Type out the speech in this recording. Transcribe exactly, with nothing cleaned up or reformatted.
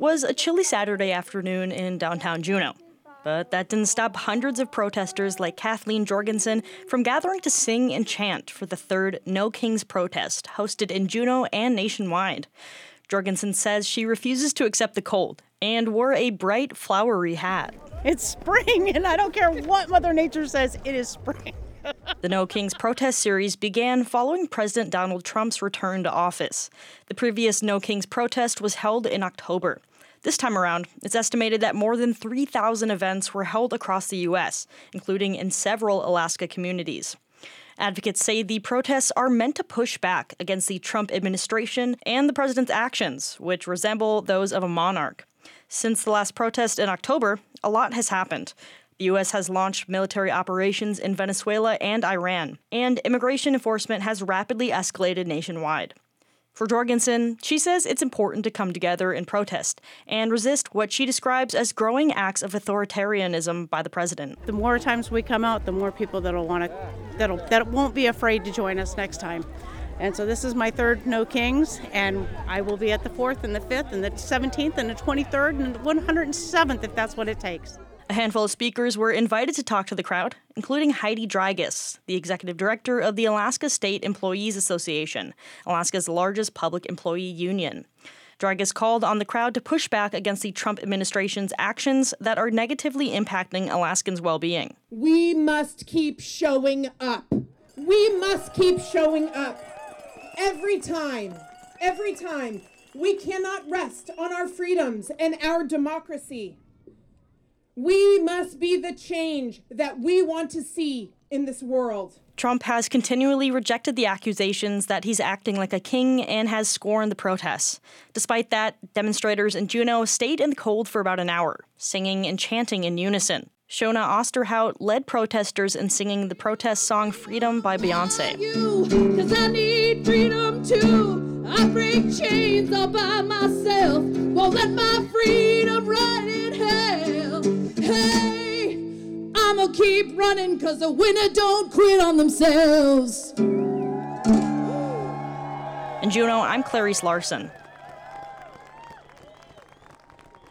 was a chilly Saturday afternoon in downtown Juneau. But that didn't stop hundreds of protesters like Kathleen Jorgensen from gathering to sing and chant for the third No Kings protest, hosted in Juneau and nationwide. Jorgensen says she refuses to accept the cold and wore a bright, flowery hat. It's spring, and I don't care what Mother Nature says, it is spring. The No Kings protest series began following President Donald Trump's return to office. The previous No Kings protest was held in October. This time around, it's estimated that more than three thousand events were held across the U S, including in several Alaska communities. Advocates say the protests are meant to push back against the Trump administration and the president's actions, which resemble those of a monarch. Since the last protest in October, a lot has happened. The U S has launched military operations in Venezuela and Iran, and immigration enforcement has rapidly escalated nationwide. For Jorgensen, she says it's important to come together in protest and resist what she describes as growing acts of authoritarianism by the president. The more times we come out, the more people that'll want to, that'll that won't be afraid to join us next time. And so this is my third No Kings, and I will be at the fourth and the fifth and the seventeenth and the twenty-third and the one hundred seventh if that's what it takes. A handful of speakers were invited to talk to the crowd, including Heidi Drygas, the executive director of the Alaska State Employees Association, Alaska's largest public employee union. Drygas called on the crowd to push back against the Trump administration's actions that are negatively impacting Alaskans' well-being. We must keep showing up. We must keep showing up. Every time, every time, we cannot rest on our freedoms and our democracy. We must be the change that we want to see in this world. Trump has continually rejected the accusations that he's acting like a king and has scorned the protests. Despite that, demonstrators in Juneau stayed in the cold for about an hour, singing and chanting in unison. Shona Osterhout led protesters in singing the protest song Freedom by Beyonce. You, 'cause I need freedom too. I break chains all by myself. Won't let my freedom run in hell. Hey, I'ma keep running 'cause the winner don't quit on themselves. In Juneau, I'm Clarice Larson.